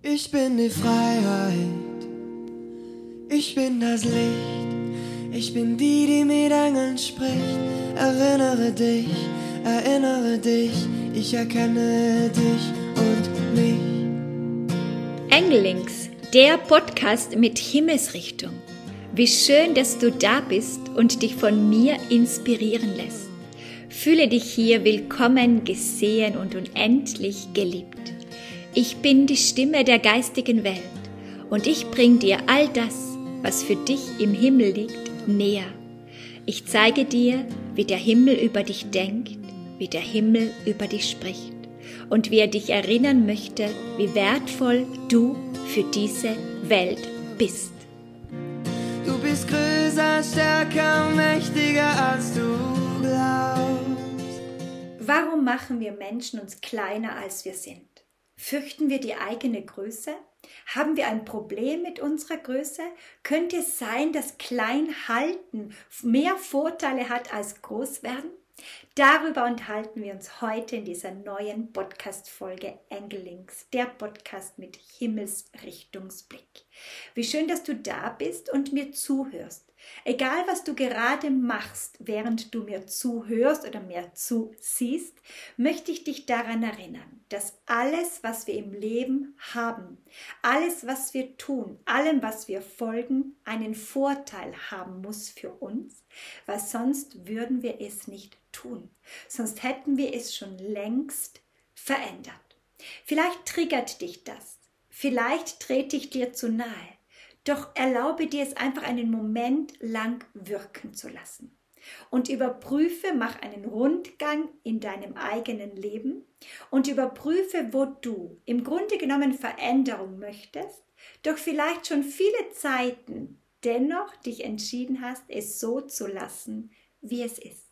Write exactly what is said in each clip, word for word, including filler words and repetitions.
Ich bin die Freiheit, ich bin das Licht, ich bin die, die mit Engeln spricht. Erinnere dich, erinnere dich, ich erkenne dich und mich. Engellinks, der Podcast mit Himmelsrichtung. Wie schön, dass du da bist und dich von mir inspirieren lässt. Fühle dich hier willkommen, gesehen und unendlich geliebt. Ich bin die Stimme der geistigen Welt und ich bring dir all das, was für dich im Himmel liegt, näher. Ich zeige dir, wie der Himmel über dich denkt, wie der Himmel über dich spricht und wie er dich erinnern möchte, wie wertvoll du für diese Welt bist. Du bist größer, stärker, mächtiger als du glaubst. Warum machen wir Menschen uns kleiner, als wir sind? Fürchten wir die eigene Größe? Haben wir ein Problem mit unserer Größe? Könnte es sein, dass Kleinhalten mehr Vorteile hat als Großwerden? Darüber unterhalten wir uns heute in dieser neuen Podcast-Folge Engellinks, der Podcast mit Himmelsrichtungsblick. Wie schön, dass du da bist und mir zuhörst. Egal, was du gerade machst, während du mir zuhörst oder mir zusiehst, möchte ich dich daran erinnern, dass alles, was wir im Leben haben, alles, was wir tun, allem, was wir folgen, einen Vorteil haben muss für uns, weil sonst würden wir es nicht tun. Sonst hätten wir es schon längst verändert. Vielleicht triggert dich das. Vielleicht trete ich dir zu nahe. Doch erlaube dir es einfach einen Moment lang wirken zu lassen. Und überprüfe, mach einen Rundgang in deinem eigenen Leben und überprüfe, wo du im Grunde genommen Veränderung möchtest, doch vielleicht schon viele Zeiten dennoch dich entschieden hast, es so zu lassen, wie es ist.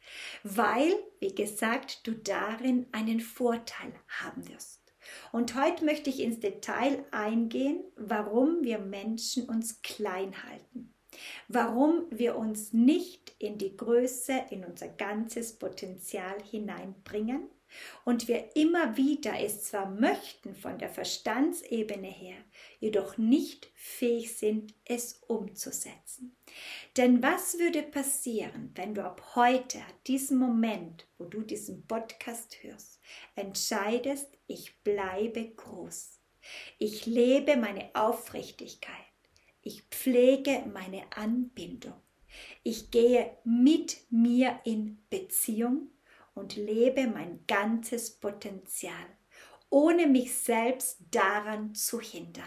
Weil, wie gesagt, du darin einen Vorteil haben wirst. Und heute möchte ich ins Detail eingehen, warum wir Menschen uns klein halten. Warum wir uns nicht in die Größe, in unser ganzes Potenzial hineinbringen und wir immer wieder es zwar möchten von der Verstandsebene her, jedoch nicht fähig sind, es umzusetzen. Denn was würde passieren, wenn du ab heute, diesem Moment, wo du diesen Podcast hörst, entscheidest, ich bleibe groß. Ich lebe meine Aufrichtigkeit. Ich pflege meine Anbindung. Ich gehe mit mir in Beziehung und lebe mein ganzes Potenzial, ohne mich selbst daran zu hindern.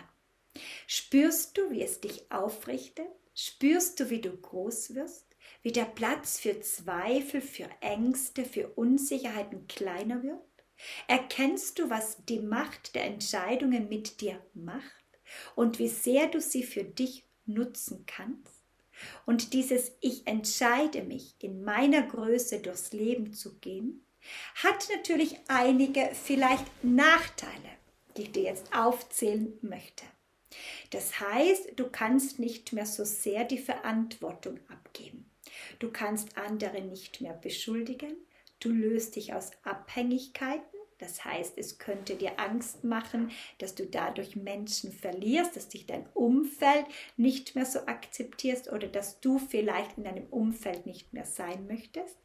Spürst du, wie es dich aufrichtet? Spürst du, wie du groß wirst? Wie der Platz für Zweifel, für Ängste, für Unsicherheiten kleiner wird? Erkennst du, was die Macht der Entscheidungen mit dir macht und wie sehr du sie für dich nutzen kannst? Und dieses Ich entscheide mich, in meiner Größe durchs Leben zu gehen, hat natürlich einige vielleicht Nachteile, die ich dir jetzt aufzählen möchte. Das heißt, du kannst nicht mehr so sehr die Verantwortung abgeben. Du kannst andere nicht mehr beschuldigen. Du löst dich aus Abhängigkeiten. Das heißt, es könnte dir Angst machen, dass du dadurch Menschen verlierst, dass dich dein Umfeld nicht mehr so akzeptierst oder dass du vielleicht in deinem Umfeld nicht mehr sein möchtest.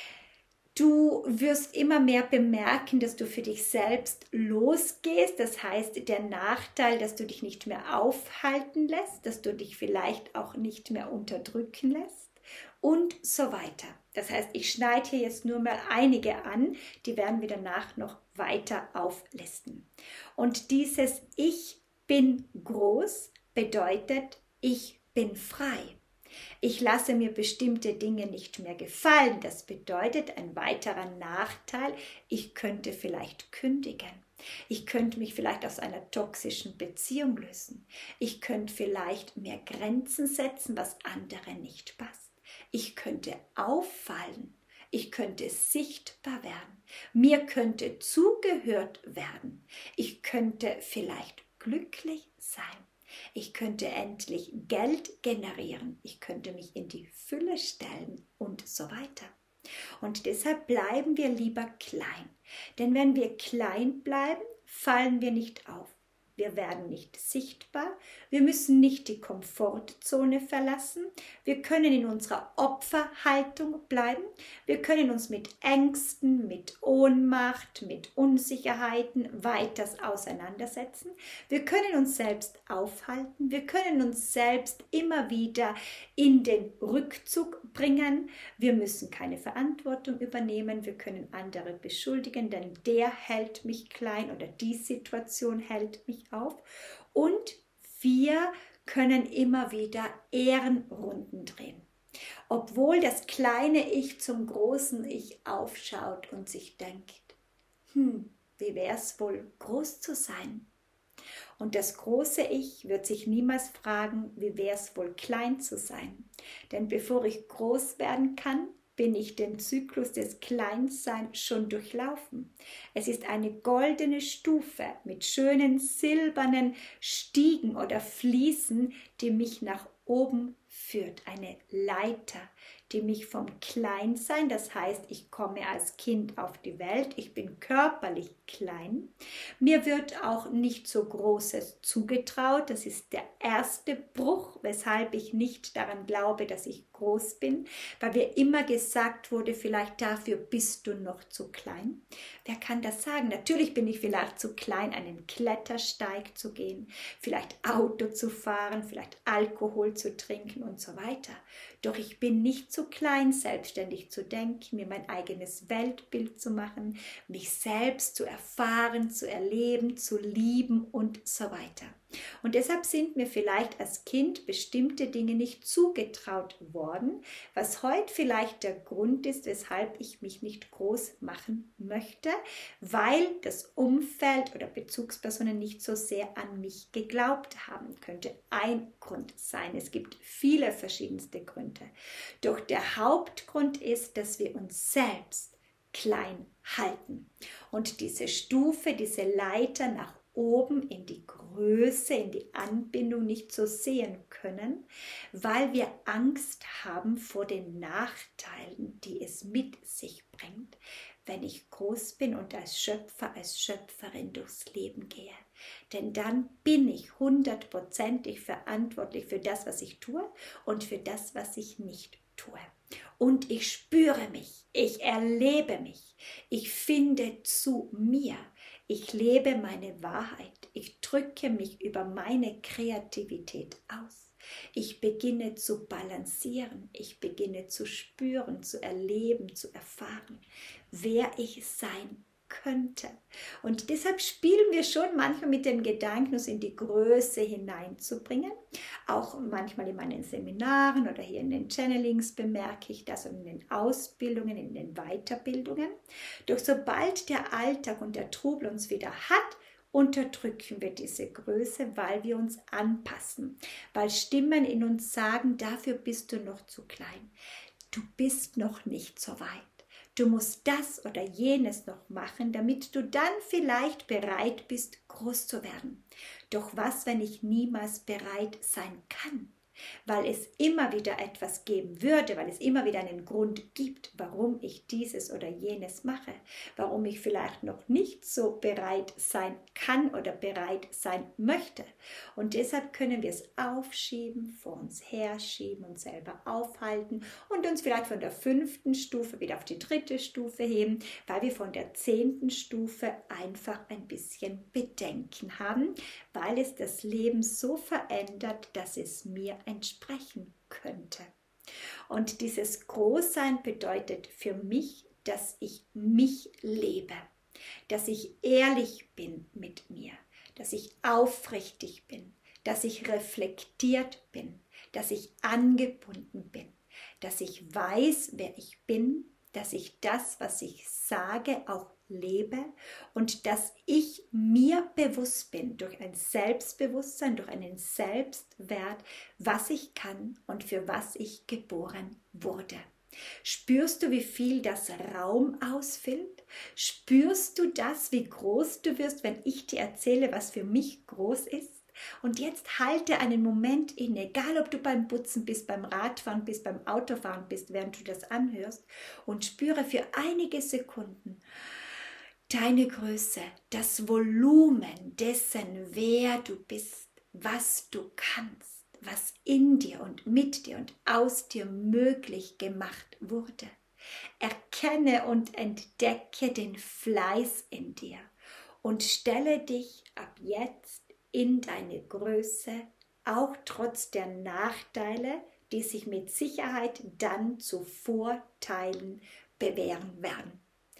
Du wirst immer mehr bemerken, dass du für dich selbst losgehst. Das heißt, der Nachteil, dass du dich nicht mehr aufhalten lässt, dass du dich vielleicht auch nicht mehr unterdrücken lässt und so weiter. Das heißt, ich schneide hier jetzt nur mal einige an, die werden wir danach noch weiter auflisten. Und dieses Ich bin groß bedeutet, ich bin frei. Ich lasse mir bestimmte Dinge nicht mehr gefallen. Das bedeutet ein weiterer Nachteil, ich könnte vielleicht kündigen. Ich könnte mich vielleicht aus einer toxischen Beziehung lösen. Ich könnte vielleicht mehr Grenzen setzen, was anderen nicht passt. Ich könnte auffallen. Ich könnte sichtbar werden. Mir könnte zugehört werden. Ich könnte vielleicht glücklich sein. Ich könnte endlich Geld generieren. Ich könnte mich in die Fülle stellen und so weiter. Und deshalb bleiben wir lieber klein. Denn wenn wir klein bleiben, fallen wir nicht auf. Wir werden nicht sichtbar. Wir müssen nicht die Komfortzone verlassen. Wir können in unserer Opferhaltung bleiben. Wir können uns mit Ängsten, mit Ohnmacht, mit Unsicherheiten weiter auseinandersetzen. Wir können uns selbst aufhalten. Wir können uns selbst immer wieder in den Rückzug bringen. Wir müssen keine Verantwortung übernehmen. Wir können andere beschuldigen, denn der hält mich klein oder die Situation hält mich auf. Und wir können immer wieder Ehrenrunden drehen. Obwohl das kleine Ich zum großen Ich aufschaut und sich denkt, hm, wie wäre es wohl, groß zu sein? Und das große Ich wird sich niemals fragen, wie wäre es wohl, klein zu sein? Denn bevor ich groß werden kann, bin ich den Zyklus des Kleinseins schon durchlaufen. Es ist eine goldene Stufe mit schönen silbernen Stiegen oder Fliesen, die mich nach oben führt. Eine Leiter, die mich vom Kleinsein, das heißt, ich komme als Kind auf die Welt, ich bin körperlich klein. Mir wird auch nicht so Großes zugetraut. Das ist der erste Bruch, weshalb ich nicht daran glaube, dass ich groß bin, weil mir immer gesagt wurde, vielleicht dafür bist du noch zu klein. Wer kann das sagen? Natürlich bin ich vielleicht zu klein, einen Klettersteig zu gehen, vielleicht Auto zu fahren, vielleicht Alkohol zu trinken und so weiter. Doch ich bin nicht zu klein, selbstständig zu denken, mir mein eigenes Weltbild zu machen, mich selbst zu erfahren, zu erleben, zu lieben und so weiter. Und deshalb sind mir vielleicht als Kind bestimmte Dinge nicht zugetraut worden, was heute vielleicht der Grund ist, weshalb ich mich nicht groß machen möchte, weil das Umfeld oder Bezugspersonen nicht so sehr an mich geglaubt haben. Könnte ein Grund sein. Es gibt viele verschiedenste Gründe. Doch der Hauptgrund ist, dass wir uns selbst klein halten. Und diese Stufe, diese Leiter nach oben in die Größe, in die Anbindung nicht so sehen können, weil wir Angst haben vor den Nachteilen, die es mit sich bringt, wenn ich groß bin und als Schöpfer, als Schöpferin durchs Leben gehe. Denn dann bin ich hundertprozentig verantwortlich für das, was ich tue und für das, was ich nicht tue. Und ich spüre mich, ich erlebe mich, ich finde zu mir. Ich lebe meine Wahrheit. Ich drücke mich über meine Kreativität aus. Ich beginne zu balancieren. Ich beginne zu spüren, zu erleben, zu erfahren, wer ich sein könnte. Und deshalb spielen wir schon manchmal mit dem Gedanken, uns in die Größe hineinzubringen. Auch manchmal in meinen Seminaren oder hier in den Channelings bemerke ich das und in den Ausbildungen, in den Weiterbildungen. Doch sobald der Alltag und der Trubel uns wieder hat, unterdrücken wir diese Größe, weil wir uns anpassen, weil Stimmen in uns sagen, dafür bist du noch zu klein. Du bist noch nicht so weit. Du musst das oder jenes noch machen, damit du dann vielleicht bereit bist, groß zu werden. Doch was, wenn ich niemals bereit sein kann? Weil es immer wieder etwas geben würde, weil es immer wieder einen Grund gibt, warum ich dieses oder jenes mache, warum ich vielleicht noch nicht so bereit sein kann oder bereit sein möchte. Und deshalb können wir es aufschieben, vor uns herschieben, uns selber aufhalten und uns vielleicht von der fünften Stufe wieder auf die dritte Stufe heben, weil wir von der zehnten Stufe einfach ein bisschen Bedenken haben, weil es das Leben so verändert, dass es mir entsprechen könnte. Und dieses Großsein bedeutet für mich, dass ich mich lebe, dass ich ehrlich bin mit mir, dass ich aufrichtig bin, dass ich reflektiert bin, dass ich angebunden bin, dass ich weiß, wer ich bin, dass ich das, was ich sage, auch lebe und dass ich mir bewusst bin, durch ein Selbstbewusstsein, durch einen Selbstwert, was ich kann und für was ich geboren wurde. Spürst du, wie viel das Raum ausfüllt? Spürst du das, wie groß du wirst, wenn ich dir erzähle, was für mich groß ist? Und jetzt halte einen Moment inne, egal ob du beim Putzen bist, beim Radfahren bist, beim Autofahren bist, während du das anhörst und spüre für einige Sekunden deine Größe, das Volumen dessen, wer du bist, was du kannst, was in dir und mit dir und aus dir möglich gemacht wurde. Erkenne und entdecke den Fleiß in dir und stelle dich ab jetzt in deine Größe, auch trotz der Nachteile, die sich mit Sicherheit dann zu Vorteilen bewähren werden.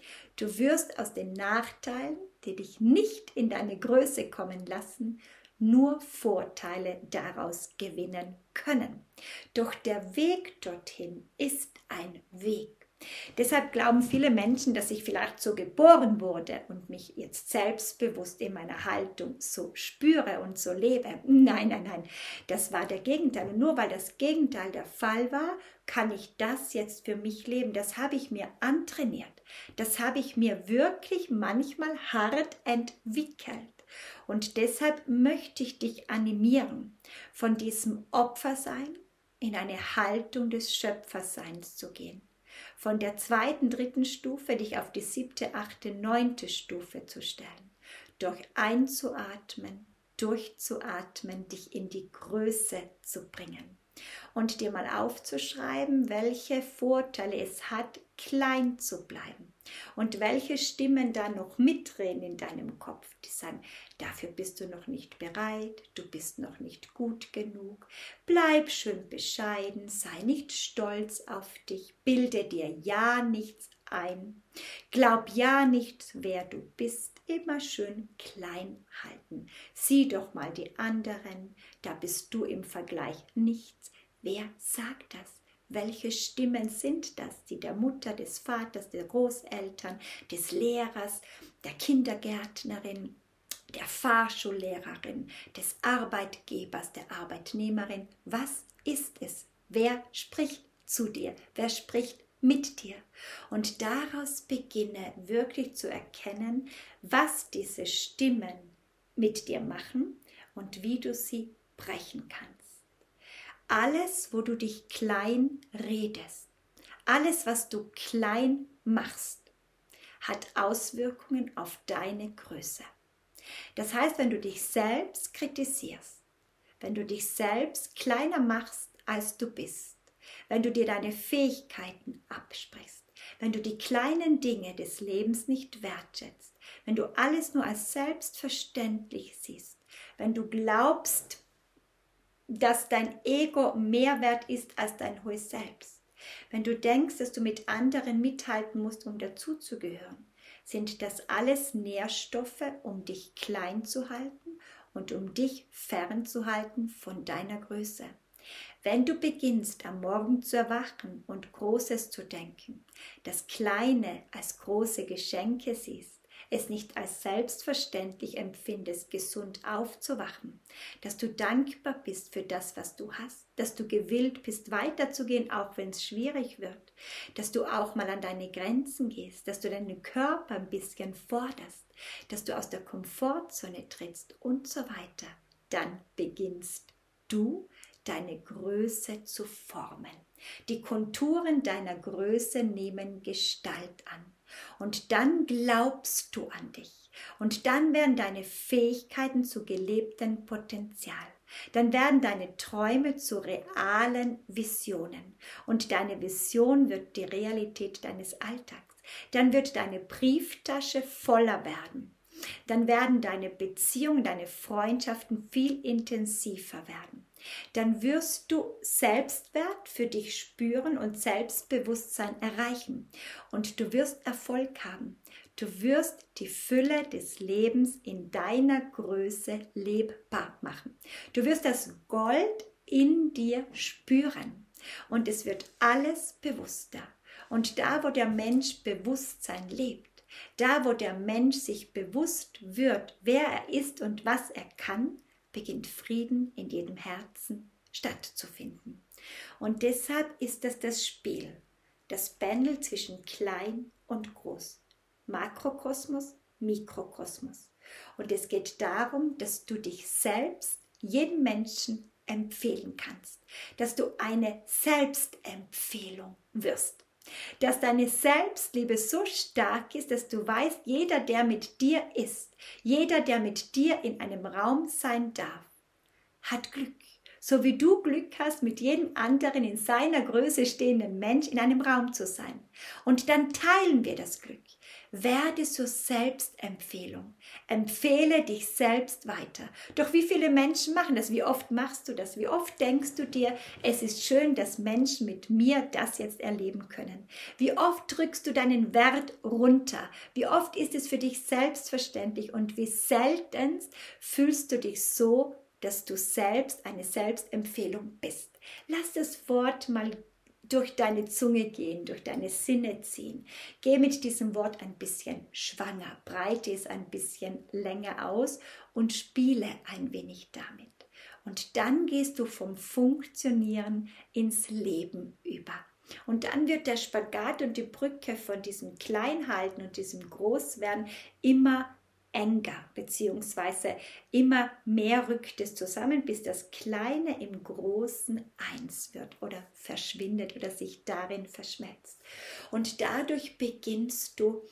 Du wirst aus den Nachteilen, die dich nicht in deine Größe kommen lassen, nur Vorteile daraus gewinnen können. Doch der Weg dorthin ist ein Weg. Deshalb glauben viele Menschen, dass ich vielleicht so geboren wurde und mich jetzt selbstbewusst in meiner Haltung so spüre und so lebe. Nein, nein, nein, das war der Gegenteil. Und nur weil das Gegenteil der Fall war, kann ich das jetzt für mich leben. Das habe ich mir antrainiert. Das habe ich mir wirklich manchmal hart entwickelt. Und deshalb möchte ich dich animieren, von diesem Opfersein in eine Haltung des Schöpferseins zu gehen. Von der zweiten, dritten Stufe dich auf die siebte, achte, neunte Stufe zu stellen. Durch einzuatmen, durchzuatmen, dich in die Größe zu bringen. Und dir mal aufzuschreiben, welche Vorteile es hat, klein zu bleiben. Und welche Stimmen da noch mitdrehen in deinem Kopf, die sagen, dafür bist du noch nicht bereit, du bist noch nicht gut genug, bleib schön bescheiden, sei nicht stolz auf dich, bilde dir ja nichts ein, glaub ja nicht, wer du bist, immer schön klein halten. Sieh doch mal die anderen, da bist du im Vergleich nichts. Wer sagt das? Welche Stimmen sind das, die der Mutter, des Vaters, der Großeltern, des Lehrers, der Kindergärtnerin, der Fahrschullehrerin, des Arbeitgebers, der Arbeitnehmerin? Was ist es? Wer spricht zu dir? Wer spricht mit dir? Und daraus beginne wirklich zu erkennen, was diese Stimmen mit dir machen und wie du sie brechen kannst. Alles, wo du dich klein redest, alles, was du klein machst, hat Auswirkungen auf deine Größe. Das heißt, wenn du dich selbst kritisierst, wenn du dich selbst kleiner machst, als du bist, wenn du dir deine Fähigkeiten absprichst, wenn du die kleinen Dinge des Lebens nicht wertschätzt, wenn du alles nur als selbstverständlich siehst, wenn du glaubst, dass dein Ego mehr wert ist als dein hohes Selbst. Wenn du denkst, dass du mit anderen mithalten musst, um dazuzugehören, sind das alles Nährstoffe, um dich klein zu halten und um dich fernzuhalten von deiner Größe. Wenn du beginnst, am Morgen zu erwachen und Großes zu denken, das Kleine als große Geschenke siehst, es nicht als selbstverständlich empfindest, gesund aufzuwachen, dass du dankbar bist für das, was du hast, dass du gewillt bist, weiterzugehen, auch wenn es schwierig wird, dass du auch mal an deine Grenzen gehst, dass du deinen Körper ein bisschen forderst, dass du aus der Komfortzone trittst und so weiter, dann beginnst du, deine Größe zu formen. Die Konturen deiner Größe nehmen Gestalt an. Und dann glaubst du an dich. Und dann werden deine Fähigkeiten zu gelebtem Potenzial. Dann werden deine Träume zu realen Visionen. Und deine Vision wird die Realität deines Alltags. Dann wird deine Brieftasche voller werden. Dann werden deine Beziehungen, deine Freundschaften viel intensiver werden. Dann wirst du Selbstwert für dich spüren und Selbstbewusstsein erreichen. Und du wirst Erfolg haben. Du wirst die Fülle des Lebens in deiner Größe lebbar machen. Du wirst das Gold in dir spüren. Und es wird alles bewusster. Und da, wo der Mensch Bewusstsein lebt, da, wo der Mensch sich bewusst wird, wer er ist und was er kann, beginnt Frieden in jedem Herzen stattzufinden. Und deshalb ist das das Spiel, das Pendel zwischen klein und groß, Makrokosmos, Mikrokosmos. Und es geht darum, dass du dich selbst, jedem Menschen empfehlen kannst, dass du eine Selbstempfehlung wirst. Dass deine Selbstliebe so stark ist, dass du weißt, jeder, der mit dir ist, jeder, der mit dir in einem Raum sein darf, hat Glück. So wie du Glück hast, mit jedem anderen in seiner Größe stehenden Mensch in einem Raum zu sein. Und dann teilen wir das Glück. Werde zur Selbstempfehlung. Empfehle dich selbst weiter. Doch wie viele Menschen machen das? Wie oft machst du das? Wie oft denkst du dir, es ist schön, dass Menschen mit mir das jetzt erleben können? Wie oft drückst du deinen Wert runter? Wie oft ist es für dich selbstverständlich und wie selten fühlst du dich so, dass du selbst eine Selbstempfehlung bist? Lass das Wort mal durch deine Zunge gehen, durch deine Sinne ziehen. Geh mit diesem Wort ein bisschen schwanger, breite es ein bisschen länger aus und spiele ein wenig damit. Und dann gehst du vom Funktionieren ins Leben über. Und dann wird der Spagat und die Brücke von diesem Kleinhalten und diesem Großwerden immer enger, beziehungsweise immer mehr rückt es zusammen, bis das Kleine im Großen eins wird oder verschwindet oder sich darin verschmelzt. Und dadurch beginnst du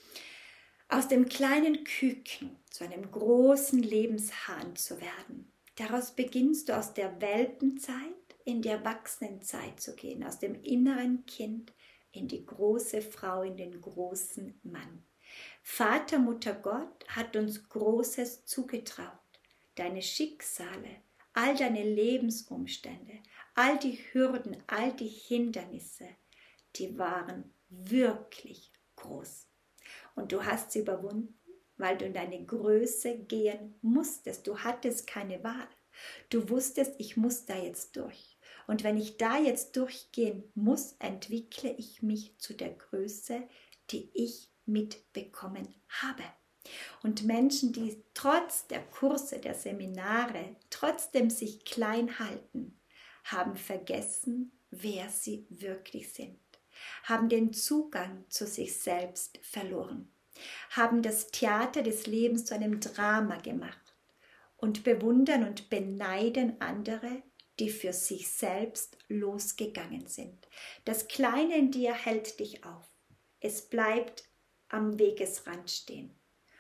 aus dem kleinen Küken zu einem großen Lebenshahn zu werden. Daraus beginnst du aus der Welpenzeit in die Erwachsenenzeit zu gehen, aus dem inneren Kind in die große Frau, in den großen Mann. Vater, Mutter Gott hat uns Großes zugetraut. Deine Schicksale, all deine Lebensumstände, all die Hürden, all die Hindernisse, die waren wirklich groß. Und du hast sie überwunden, weil du in deine Größe gehen musstest. Du hattest keine Wahl. Du wusstest, ich muss da jetzt durch. Und wenn ich da jetzt durchgehen muss, entwickle ich mich zu der Größe, die ich mitbekommen habe. Und Menschen, die trotz der Kurse, der Seminare, trotzdem sich klein halten, haben vergessen, wer sie wirklich sind, haben den Zugang zu sich selbst verloren, haben das Theater des Lebens zu einem Drama gemacht und bewundern und beneiden andere, die für sich selbst losgegangen sind. Das Kleine in dir hält dich auf. Es bleibt am Wegesrand stehen.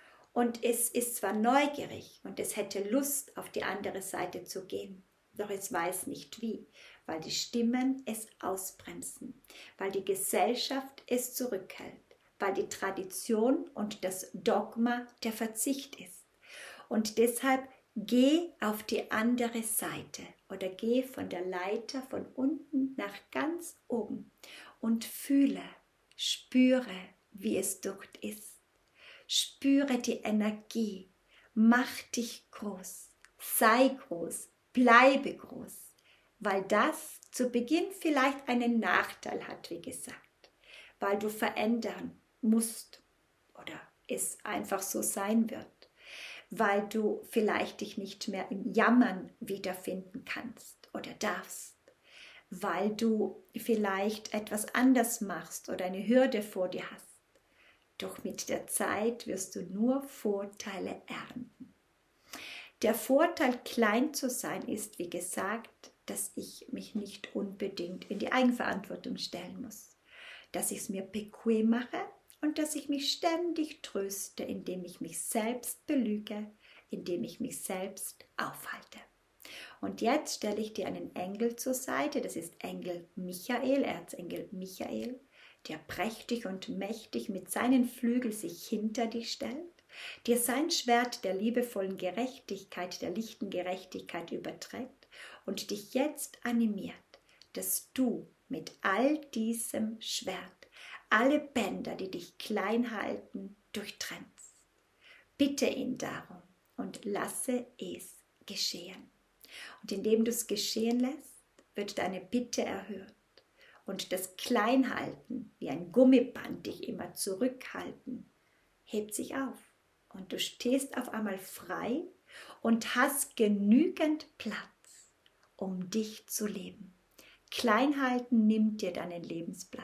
Und es ist zwar neugierig und es hätte Lust, auf die andere Seite zu gehen, doch es weiß nicht wie, weil die Stimmen es ausbremsen, weil die Gesellschaft es zurückhält, weil die Tradition und das Dogma der Verzicht ist. Und deshalb geh auf die andere Seite oder geh von der Leiter von unten nach ganz oben und fühle, spüre, wie es dort ist. Spüre die Energie, mach dich groß, sei groß, bleibe groß, weil das zu Beginn vielleicht einen Nachteil hat, wie gesagt, weil du verändern musst oder es einfach so sein wird, weil du vielleicht dich nicht mehr im Jammern wiederfinden kannst oder darfst, weil du vielleicht etwas anders machst oder eine Hürde vor dir hast. Doch mit der Zeit wirst du nur Vorteile ernten. Der Vorteil, klein zu sein, ist, wie gesagt, dass ich mich nicht unbedingt in die Eigenverantwortung stellen muss, dass ich es mir bequem mache und dass ich mich ständig tröste, indem ich mich selbst belüge, indem ich mich selbst aufhalte. Und jetzt stelle ich dir einen Engel zur Seite, das ist Engel Michael, Erzengel Michael, der prächtig und mächtig mit seinen Flügeln sich hinter dich stellt, dir sein Schwert der liebevollen Gerechtigkeit, der lichten Gerechtigkeit überträgt und dich jetzt animiert, dass du mit all diesem Schwert alle Bänder, die dich klein halten, durchtrennst. Bitte ihn darum und lasse es geschehen. Und indem du es geschehen lässt, wird deine Bitte erhört. Und das Kleinhalten, wie ein Gummiband dich immer zurückhalten, hebt sich auf. Und du stehst auf einmal frei und hast genügend Platz, um dich zu leben. Kleinhalten nimmt dir deinen Lebensplatz.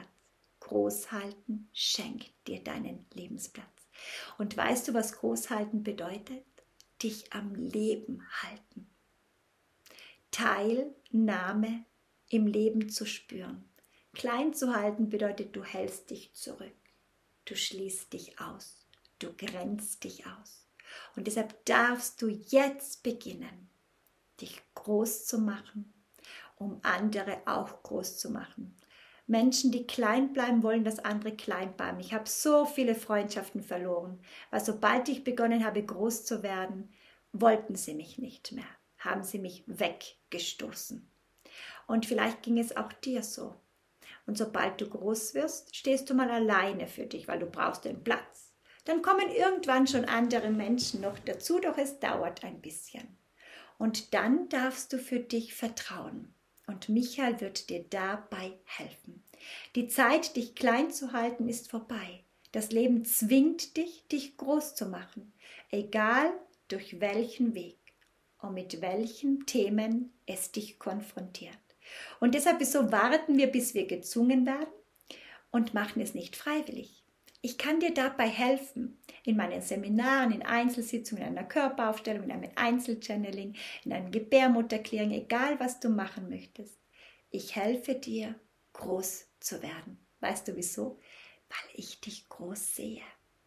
Großhalten schenkt dir deinen Lebensplatz. Und weißt du, was Großhalten bedeutet? Dich am Leben halten. Teilnahme im Leben zu spüren. Klein zu halten bedeutet, du hältst dich zurück. Du schließt dich aus. Du grenzt dich aus. Und deshalb darfst du jetzt beginnen, dich groß zu machen, um andere auch groß zu machen. Menschen, die klein bleiben wollen, dass andere klein bleiben. Ich habe so viele Freundschaften verloren, weil sobald ich begonnen habe, groß zu werden, wollten sie mich nicht mehr, haben sie mich weggestoßen. Und vielleicht ging es auch dir so. Und sobald du groß wirst, stehst du mal alleine für dich, weil du brauchst den Platz. Dann kommen irgendwann schon andere Menschen noch dazu, doch es dauert ein bisschen. Und dann darfst du für dich vertrauen. Und Michael wird dir dabei helfen. Die Zeit, dich klein zu halten, ist vorbei. Das Leben zwingt dich, dich groß zu machen. Egal durch welchen Weg und mit welchen Themen es dich konfrontiert. Und deshalb wieso warten wir, bis wir gezwungen werden und machen es nicht freiwillig. Ich kann dir dabei helfen, in meinen Seminaren, in Einzelsitzungen, in einer Körperaufstellung, in einem Einzelchanneling, in einem Gebärmutterclearing, egal was du machen möchtest. Ich helfe dir, groß zu werden. Weißt du wieso? Weil ich dich groß sehe.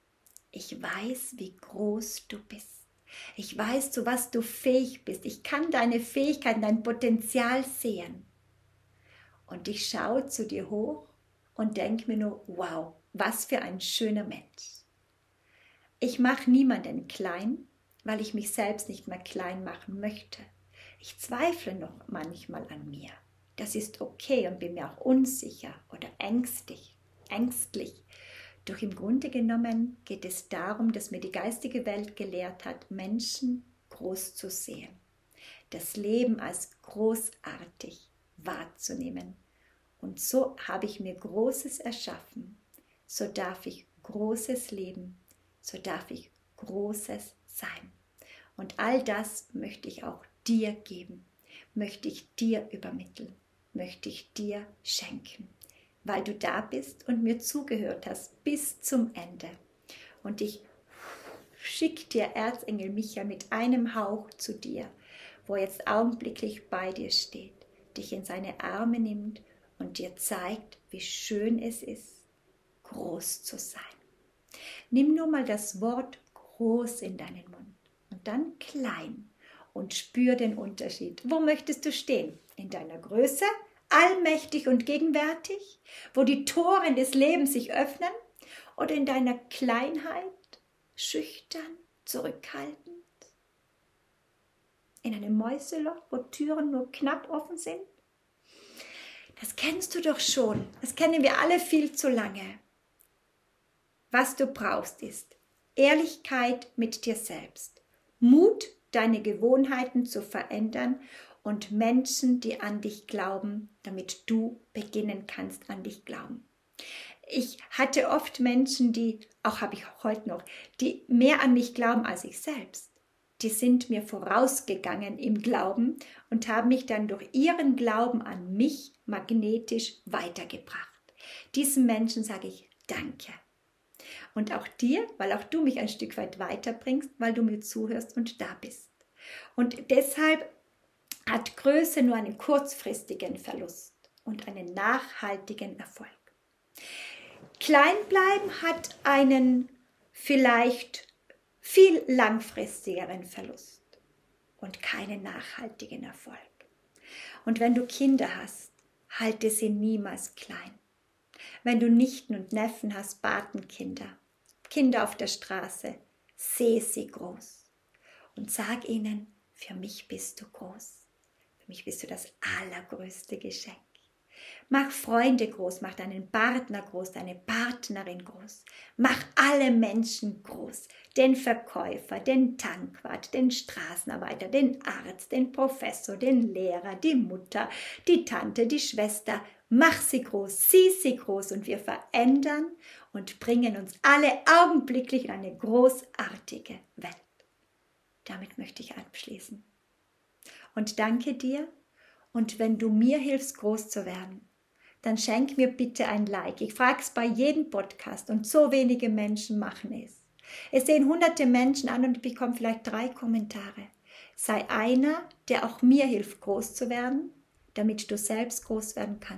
Ich weiß, wie groß du bist. Ich weiß, zu was du fähig bist. Ich kann deine Fähigkeiten, dein Potenzial sehen. Und ich schaue zu dir hoch und denke mir nur, wow, was für ein schöner Mensch. Ich mache niemanden klein, weil ich mich selbst nicht mehr klein machen möchte. Ich zweifle noch manchmal an mir. Das ist okay und bin mir auch unsicher oder ängstlich. ängstlich. Doch im Grunde genommen geht es darum, dass mir die geistige Welt gelehrt hat, Menschen groß zu sehen. Das Leben als großartig wahrzunehmen. Und so habe ich mir Großes erschaffen. So darf ich Großes leben. So darf ich Großes sein. Und all das möchte ich auch dir geben. Möchte ich dir übermitteln. Möchte ich dir schenken. Weil du da bist und mir zugehört hast bis zum Ende. Und ich schicke dir Erzengel Michael mit einem Hauch zu dir, wo er jetzt augenblicklich bei dir steht, dich in seine Arme nimmt und dir zeigt, wie schön es ist, groß zu sein. Nimm nur mal das Wort groß in deinen Mund und dann klein und spür den Unterschied. Wo möchtest du stehen? In deiner Größe? Allmächtig und gegenwärtig, wo die Tore des Lebens sich öffnen, oder in deiner Kleinheit, schüchtern, zurückhaltend, in einem Mäuseloch, wo Türen nur knapp offen sind? Das kennst du doch schon, das kennen wir alle viel zu lange. Was du brauchst ist Ehrlichkeit mit dir selbst, Mut, deine Gewohnheiten zu verändern und Menschen, die an dich glauben, damit du beginnen kannst, an dich glauben. Ich hatte oft Menschen, die, auch habe ich heute noch, die mehr an mich glauben als ich selbst. Die sind mir vorausgegangen im Glauben und haben mich dann durch ihren Glauben an mich magnetisch weitergebracht. Diesen Menschen sage ich Danke. Und auch dir, weil auch du mich ein Stück weit weiterbringst, weil du mir zuhörst und da bist. Und deshalb hat Größe nur einen kurzfristigen Verlust und einen nachhaltigen Erfolg. Kleinbleiben hat einen vielleicht viel langfristigeren Verlust und keinen nachhaltigen Erfolg. Und wenn du Kinder hast, halte sie niemals klein. Wenn du Nichten und Neffen hast, Patenkinder, Kinder auf der Straße, sehe sie groß und sag ihnen, für mich bist du groß. Für mich bist du das allergrößte Geschenk. Mach Freunde groß, mach deinen Partner groß, deine Partnerin groß. Mach alle Menschen groß. Den Verkäufer, den Tankwart, den Straßenarbeiter, den Arzt, den Professor, den Lehrer, die Mutter, die Tante, die Schwester. Mach sie groß, sieh sie groß und wir verändern und bringen uns alle augenblicklich in eine großartige Welt. Damit möchte ich abschließen. Und danke dir. Und wenn du mir hilfst, groß zu werden, dann schenk mir bitte ein Like. Ich frage es bei jedem Podcast und so wenige Menschen machen es. Es sehen hunderte Menschen an und ich bekomme vielleicht drei Kommentare. Sei einer, der auch mir hilft, groß zu werden, damit du selbst groß werden kannst.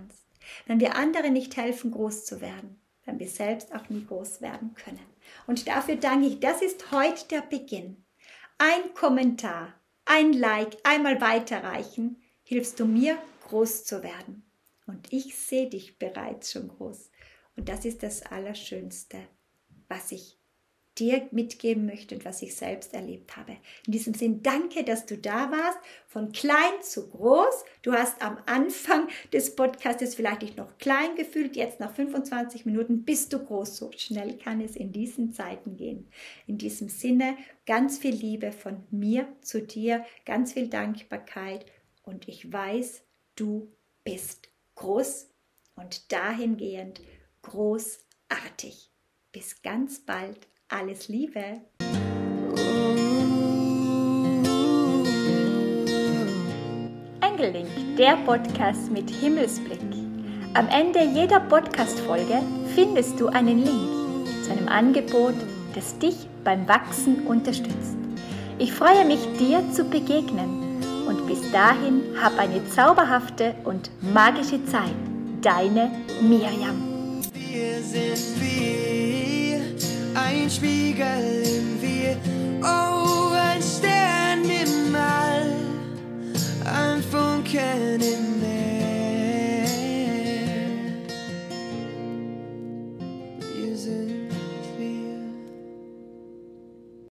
Wenn wir anderen nicht helfen, groß zu werden, werden wir selbst auch nie groß werden können. Und dafür danke ich, das ist heute der Beginn. Ein Kommentar, ein Like, einmal weiterreichen, hilfst du mir, groß zu werden. Und ich sehe dich bereits schon groß. Und das ist das Allerschönste, was ich dir mitgeben möchte und was ich selbst erlebt habe. In diesem Sinn, danke, dass du da warst, von klein zu groß. Du hast am Anfang des Podcastes vielleicht dich noch klein gefühlt, jetzt nach fünfundzwanzig Minuten bist du groß. So schnell kann es in diesen Zeiten gehen. In diesem Sinne, ganz viel Liebe von mir zu dir, ganz viel Dankbarkeit und ich weiß, du bist groß und dahingehend großartig. Bis ganz bald. Alles Liebe! Engellink, der Podcast mit Himmelsblick. Am Ende jeder Podcast-Folge findest du einen Link zu einem Angebot, das dich beim Wachsen unterstützt. Ich freue mich, dir zu begegnen und bis dahin hab eine zauberhafte und magische Zeit. Deine Miriam. Wir sind wie ein Spiegel